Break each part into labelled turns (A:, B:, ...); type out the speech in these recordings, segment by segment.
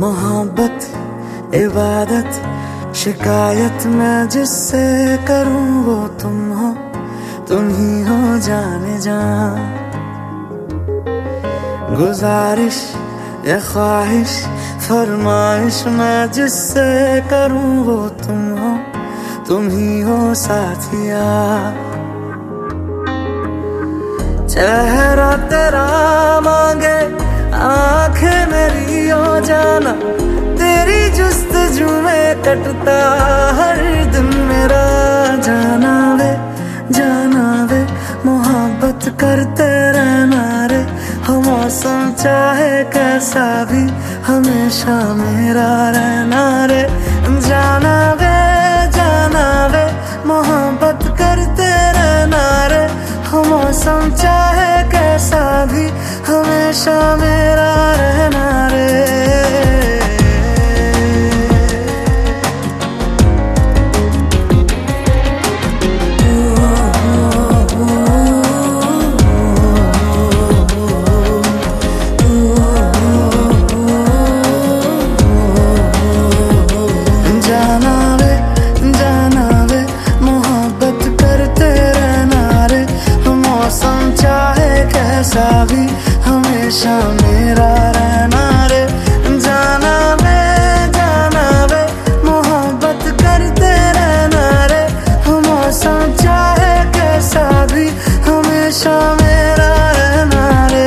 A: मोहब्बत इबादत शिकायत मैं जिससे करूं वो तुम हो, तुम ही हो जाने जा। गुजारिश या ख्वाहिश फरमाइश मैं जिससे करूं वो तुम हो, तुम ही हो साथिया। चेहरा तेरा मांगे आंखें मेरी हो जाना, तेरी जुस्तजू में कटता हर दिन मेरा। जाना वे मोहब्बत करते रहना रे, हो मौसम चाहे कैसा भी हमेशा मेरा रहना रे। जाना वे मोहब्बत करते रहना रे, हो मौसम चाहे कैसा भी हमेशा मेरा रहना रे। जाना वे मोहब्बत करते रहना रे, मौसम चाहे कैसा भी हमेशा मेरा रहना रे। जाना वे मोहब्बत करते रहना रे, मौसम चाहे कैसा भी हमेशा मेरा रहना रे।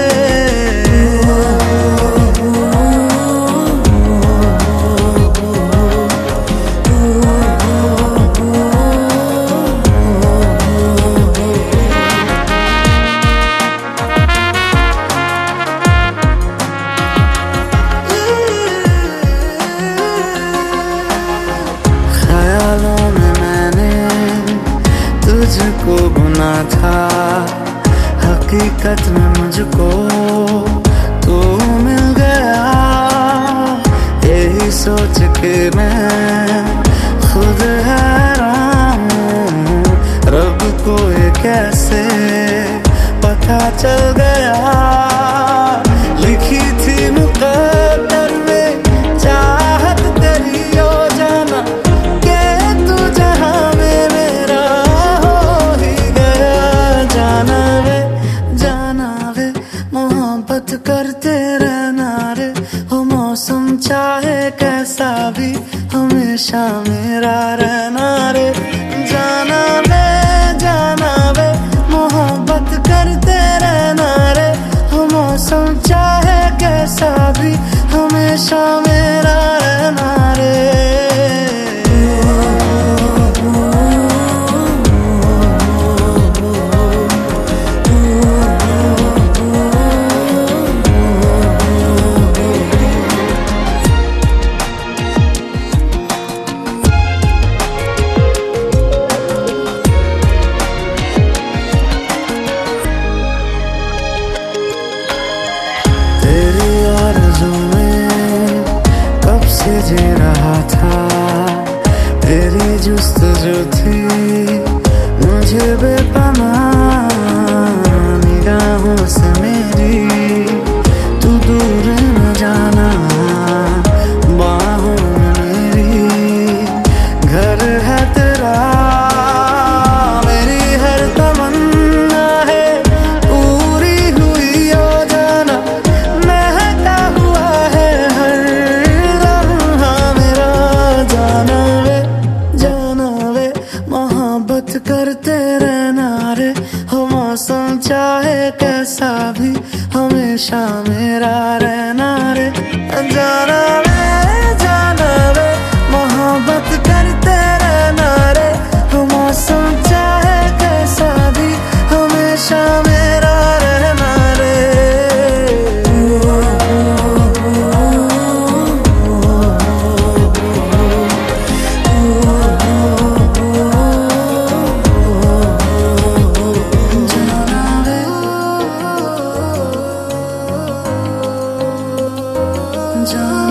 A: तुझको गुना था हकीकत में मुझको तू मिल गया, यही सोच के मैं खुद हैरान हूँ। रब को ये कैसे पता चल गया, लिखी थी मुकद्दर में चाहत तेरी हो जाना, के तू जहाँ में मेरा हो ही गया। जाना वे मोहब्बत करते रहना रे, हो मौसम चाहे कैसा भी हमेशा मेरा रहना रे। जाना वे मोहब्बत करते रहना रे, हो मौसम चाहे कैसा भी हमेशा मेरा रहना रे। जी रहा था तेरी जुस्तजू थी मुझे बेपनाह, निगाहों से मेरी तू दूर न जाना, बाहों में मेरी घर है तेरा। मेरी हर तमन्ना है पूरी हुई हो जाना, महका हुआ है हर मोहब्बत करते रहना रे, हो मौसम चाहे कैसा भी हमेशा मेरा रहना रे। जाना वे मोहब्बत करते रहना रे, हो मौसम चाहे कैसा भी हमेशा मेरा रहना रे। जाना